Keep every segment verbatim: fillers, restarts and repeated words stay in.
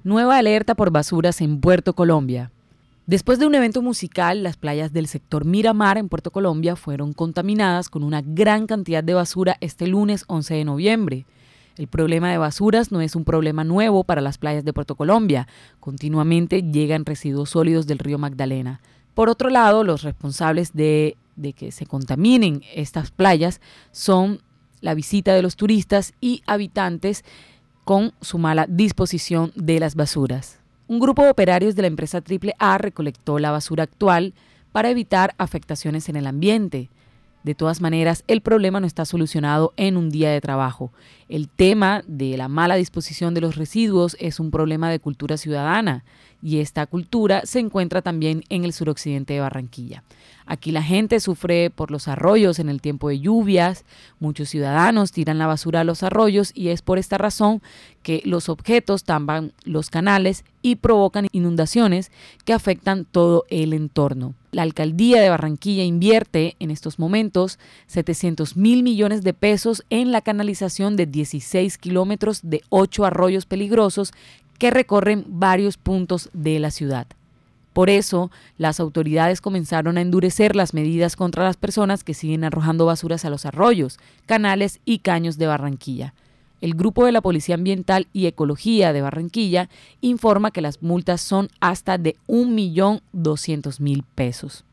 Nueva alerta por basuras en Puerto Colombia. Después de un evento musical, las playas del sector Miramar en Puerto Colombia fueron contaminadas con una gran cantidad de basura este lunes once de noviembre. El problema de basuras no es un problema nuevo para las playas de Puerto Colombia. Continuamente llegan residuos sólidos del río Magdalena. Por otro lado, los responsables de, de que se contaminen estas playas son la visita de los turistas y habitantes con su mala disposición de las basuras. Un grupo de operarios de la empresa Triple A recolectó la basura actual para evitar afectaciones en el ambiente. De todas maneras, el problema no está solucionado en un día de trabajo. El tema de la mala disposición de los residuos es un problema de cultura ciudadana y esta cultura se encuentra también en el suroccidente de Barranquilla. Aquí la gente sufre por los arroyos en el tiempo de lluvias, muchos ciudadanos tiran la basura a los arroyos y es por esta razón que los objetos tampan los canales y provocan inundaciones que afectan todo el entorno. La alcaldía de Barranquilla invierte en estos momentos setecientos mil millones de pesos en la canalización de dieciséis kilómetros de ocho arroyos peligrosos que recorren varios puntos de la ciudad. Por eso, las autoridades comenzaron a endurecer las medidas contra las personas que siguen arrojando basuras a los arroyos, canales y caños de Barranquilla. El grupo de la Policía Ambiental y Ecología de Barranquilla informa que las multas son hasta de un millón doscientos mil pesos.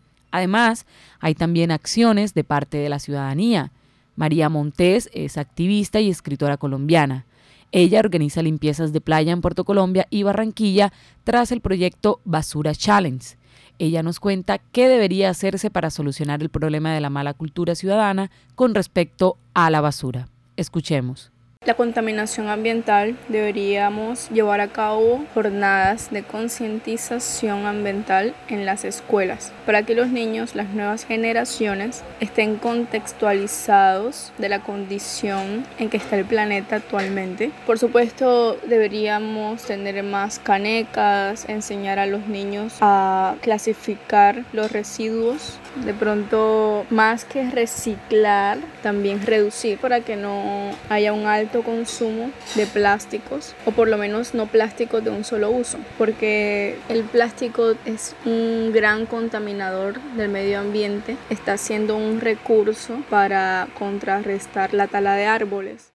Además, hay también acciones de parte de la ciudadanía. María Montes es activista y escritora colombiana. Ella organiza limpiezas de playa en Puerto Colombia y Barranquilla tras el proyecto Basura Challenge. Ella nos cuenta qué debería hacerse para solucionar el problema de la mala cultura ciudadana con respecto a la basura. Escuchemos. La contaminación ambiental, deberíamos llevar a cabo jornadas de concientización ambiental en las escuelas para que los niños, las nuevas generaciones, estén contextualizados de la condición en que está el planeta actualmente. Por supuesto, deberíamos tener más canecas, enseñar a los niños a clasificar los residuos, de pronto más que reciclar, también reducir para que no haya un alto consumo de plásticos, o por lo menos no plásticos de un solo uso, porque el plástico es un gran contaminador del medio ambiente, está siendo un recurso para contrarrestar la tala de árboles.